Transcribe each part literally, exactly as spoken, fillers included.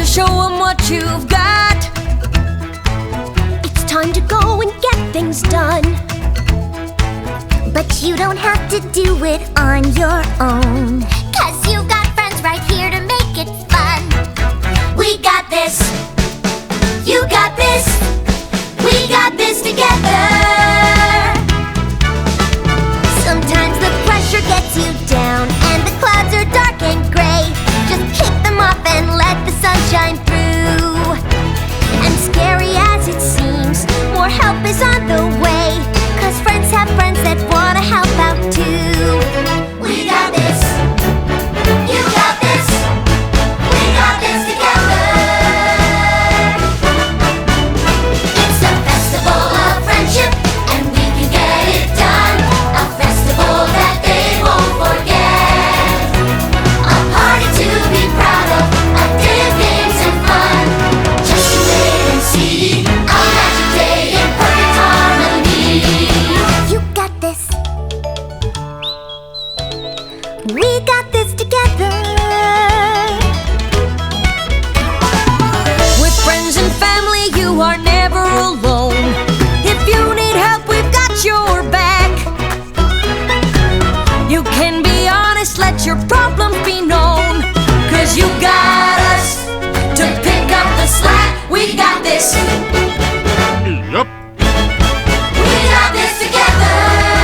show them what you've got. It's time to go and get things done. But you don't have to do it on your own, 'cause you've got friends right here to make it fun. We got this. You got this. We got this together. Sometimes the pressure gets you down and the clouds are dark and gray. Just kick them off and let the sun shine through. And scary as it seems, more help is on the way, 'cause friends have friends that wanna help out too. We got this. You got this. We got this together. It's a festival of friendship, and we can get it done. A festival that they won't forget. A party to be proud of. A day of games and fun. Just you wait and see. A magic day in perfect harmony. You got this. We got this together. With friends and family, you are never alone. If you need help, we've got your back. You can be honest, let your problems be known, 'cause you got us to pick up the slack. We got this. Yup. We got this together.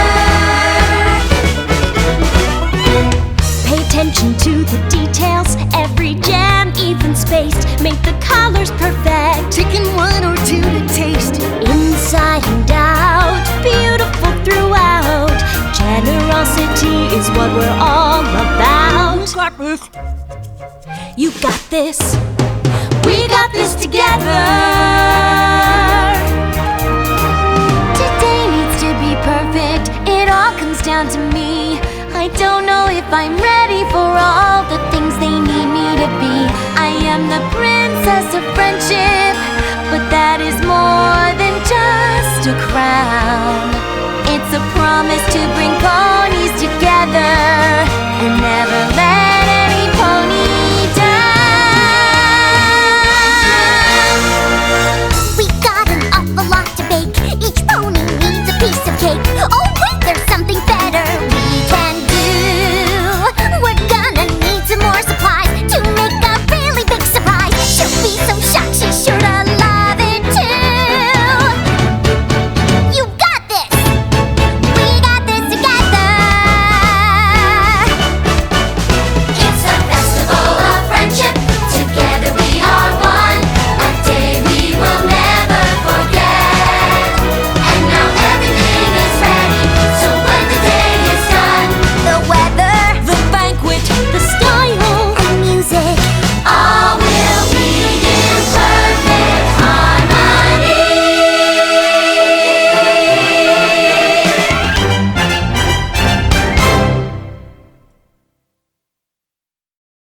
Pay attention to the details. Every jam even spaced. Make the colors perfect. Chicken one or two to taste. Inside and out, beautiful throughout. Generosity is what we're all about. Got this. You got this. We got this together. Today needs to be perfect. It all comes down to me. I don't know if I'm ready for all the things they need me to be. I am the princess of friendship, but that is more than just a crown. It's a promise to bring calm